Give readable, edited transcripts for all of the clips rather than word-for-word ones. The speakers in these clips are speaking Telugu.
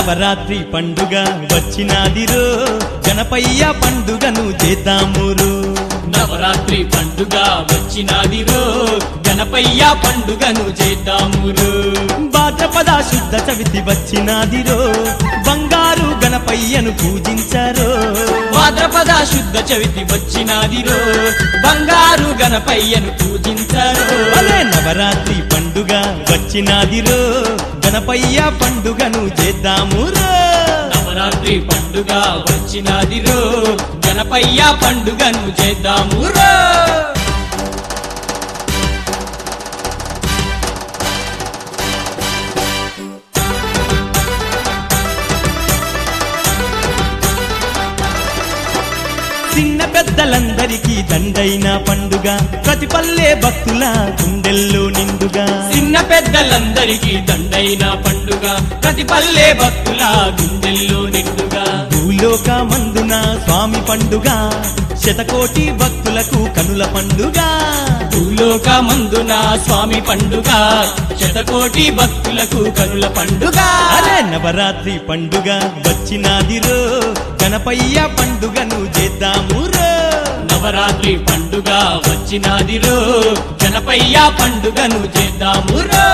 నవరాత్రి పండుగ వచ్చినాదిరో గణపయ్య పండుగను చేద్దామురో నవరాత్రి పండుగ వచ్చినాదిరో గణపయ్య పండుగను చేద్దామురో భాద్రపద శుద్ధ చవితి వచ్చినాదిరో బంగారు గణపయ్యను పూజించరో భాద్రపద శుద్ధ చవితి వచ్చినాదిరో బంగారు గణపయ్యను పూజించరో అలే నవరాత్రి పండుగ వచ్చినాదిరో గణపయ్య పండుగను చేద్దామురో నవరాత్రి పండుగ వచ్చినాదిరో గణపయ్య పండుగను చేద్దామురో చిన్న పెద్దలందరికీ దండైన పండుగ ప్రతి పల్లె భక్తుల గుండెల్లో నిండుగా చిన్న పెద్దలందరికీ దండైన పండుగ ప్రతి పల్లె భక్తుల గుండెల్లో నిండుగా భూలోక మందున స్వామి పండుగ శతకోటి భక్తులకు కనుల పండుగ భూలోక మందున స్వామి పండుగ శతకోటి భక్తులకు కనుల పండుగ అరే నవరాత్రి పండుగ వచ్చినాదిరో గణపయ్య పండుగను చేద్దామురో నవరాత్రి పండుగ వచ్చినాదిరో గణపయ్య పండుగను చేద్దామురో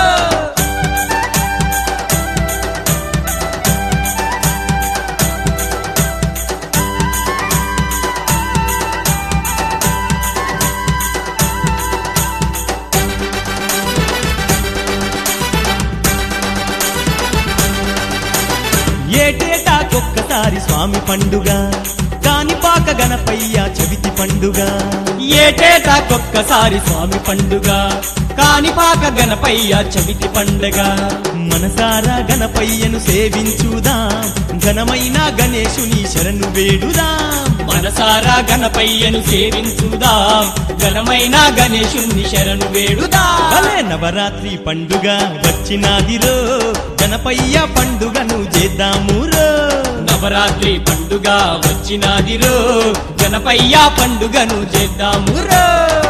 ఏటేటాకొక్కసారి స్వామి పండుగ కానిపాక గణపయ్య చవితి పండుగ ఏటేటాకొక్కసారి స్వామి పండుగ కానిపాక గణపయ్య చవితి పండుగ మనసారా గణపయ్యను సేవించుదా ఘనమైన గణేశుని శరణు వేడుదా మనసారా గణపయ్యను సేవించుదా ఘనమైన గణేశుని శరణు వేడుదా అలే నవరాత్రి పండుగ వచ్చినాదిరో గణపయ్య పండుగను చేద్దామురో నవరాత్రి పండుగ వచ్చినాదిరో గణపయ్య పండుగను చేద్దామురో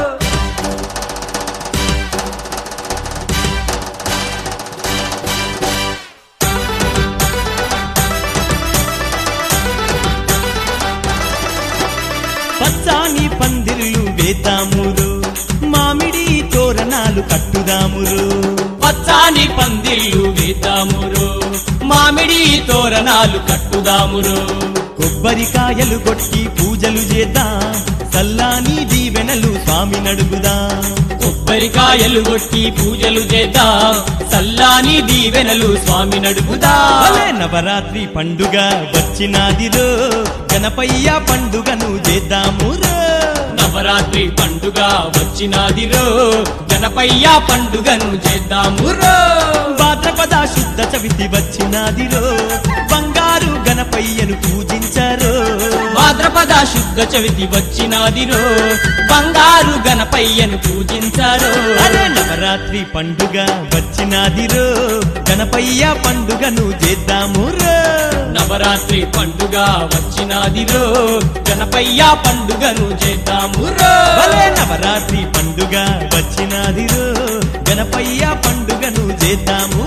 పచ్చాని పందిర్లు వేద్దామురో మామిడి తోరణాలు కట్టుదామురో పచ్చాని పందిళ్ళు వేద్దామురో మామిడి తోరణాలు కట్టుదామురో కొబ్బరికాయలు కొట్టి పూజలు చేద్దాం సల్లాని దీవెనలు స్వామి నడుగుదా కొబ్బరికాయలు కొట్టి పూజలు చేద్దాం సల్లాని దీవెనలు స్వామి నడుపుదా అలే నవరాత్రి పండుగ వచ్చినాదిరో గణపయ్య పండుగను చేద్దామురో నవరాత్రి పండుగ వచ్చినాదిరో గణపయ్య పండుగను చేద్దామురో భాద్రపద శుద్ధ చవితి వచ్చినాదిరో బంగారు గణపయ్యను పూజించరో భాద్రపద శుద్ధ చవితి వచ్చినాదిరో బంగారు గణపయ్యను పూజించారో అరే నవరాత్రి పండుగ వచ్చినాదిరో గణపయ్య పండుగను చేద్దామురో నవరాత్రి పండుగ వచ్చినాదిరో గణపయ్య పండుగను చేద్దామురో భలే నవరాత్రి పండుగ వచ్చినాదిరో గణపయ్య పండుగను చేద్దాము